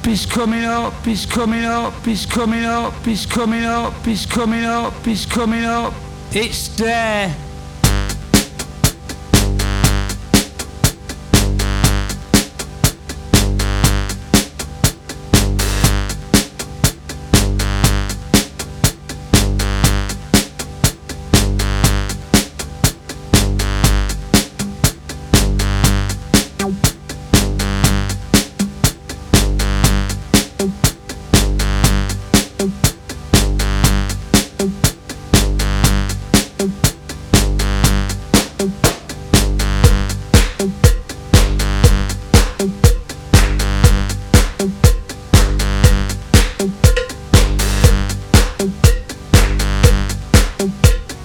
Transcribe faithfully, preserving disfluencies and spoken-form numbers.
he's coming up, he's coming up, he's coming up, he's coming up, he's coming up, he's coming up. It's there. Oh.